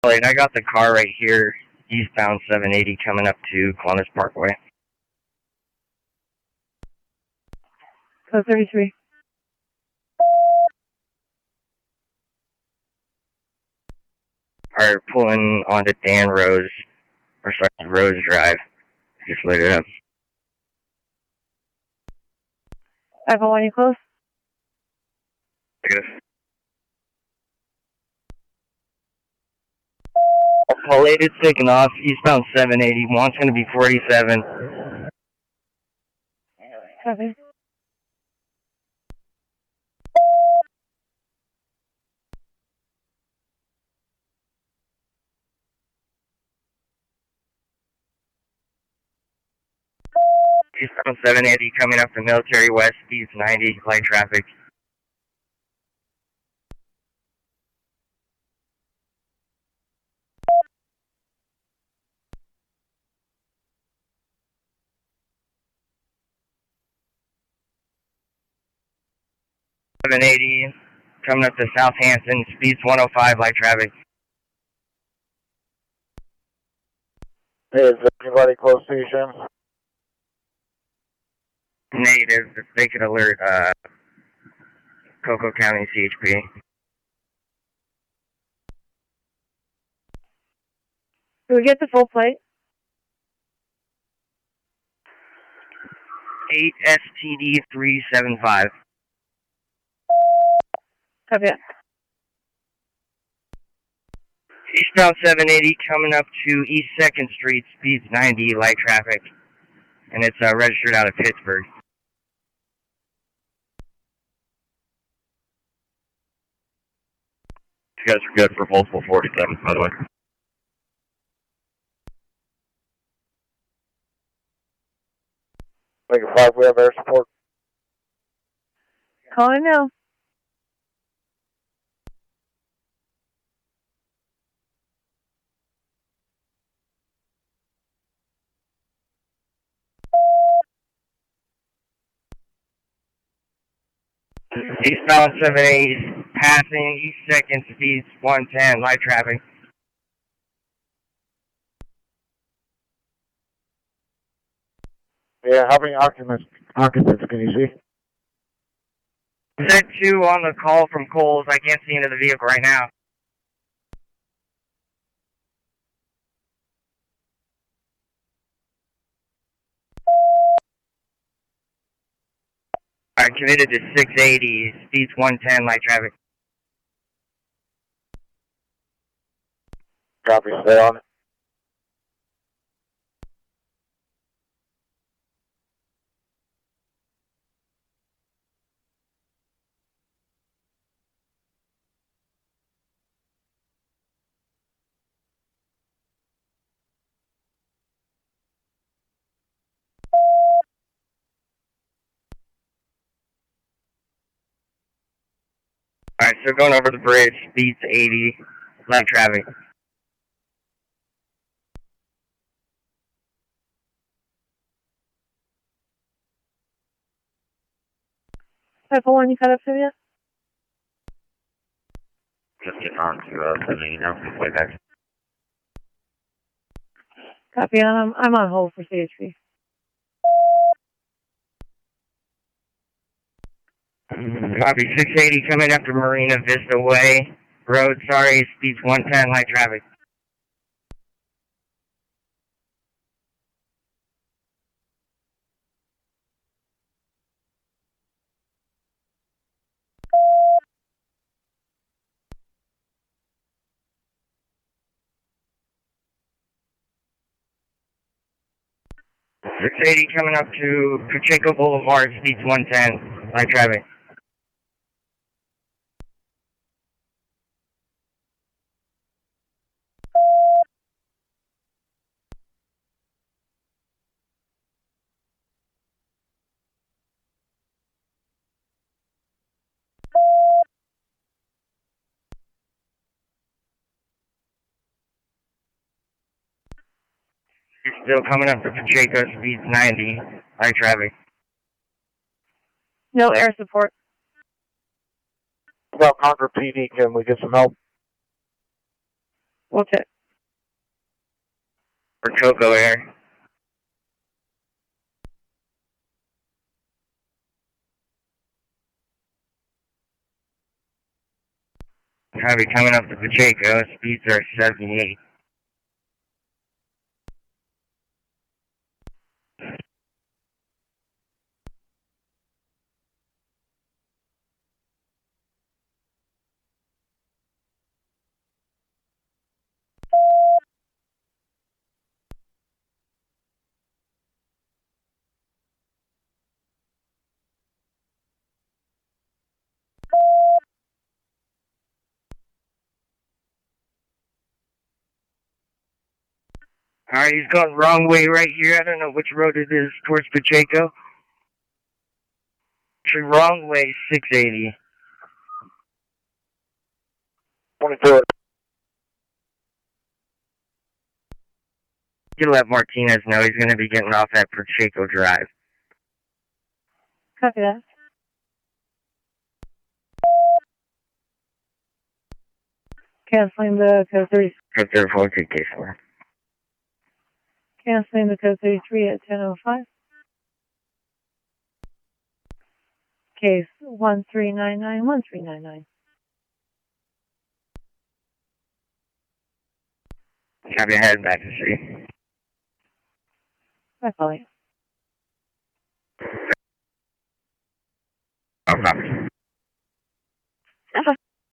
Alright, I got the car right here, eastbound 780 coming up to Columbus Parkway. Code 33. Are pulling onto Dan Rose, or sorry, Rose Drive. Just lit it up. 501, you close? Negative. Paul 8 is taking off, eastbound 780, one's going to be 47. Copy. Eastbound 780 coming up to Military West, speeds 90, light traffic. .780 coming up to Southampton, speeds 105, light traffic. Hey, is anybody close station? Negative, if they could alert Coco County CHP. Do we get the full plate? 8 STD 375. Copy that. Eastbound 780 coming up to East 2nd Street, speeds 90, light traffic. And it's registered out of Pittsburgh. You guys are good for multiple 47, by the way. Make it 5, we have air support. Calling now. Eastbound 780 passing East 2nd, speeds 110, light traffic. Yeah, how many occupants can you see? Set 2 on the call from Coles. I can't see into the vehicle right now. Alright, committed to 680, speeds 110, light traffic. Copy, stay on it. Alright, so going over the bridge, speeds 80, light traffic. Five one, you caught up to me yet? Just getting on to 780 now, way back. Copy, I'm on hold for CHP. Copy, 680 coming up to Marina Vista Way. Road, sorry, speeds 110, light traffic. .680 coming up to Pacheco Boulevard, speeds 110, light traffic. Still coming up to Pacheco, speeds 90, light traffic. No air support. About Concord PD, can we get some help? We'll check. For Coco Air. Copy, coming up to Pacheco. Speeds are 78. Alright, he's going wrong way right here. I don't know which road it is towards Pacheco. Actually, wrong way, 680. 24. You let Martinez know he's going to be getting off at Pacheco Drive. Copy that. Canceling the code 30. For their voltage case for. Canceling the code 33 at 10:05. Case 13991399. Copy, head back to street. I follow you. Oh, copy.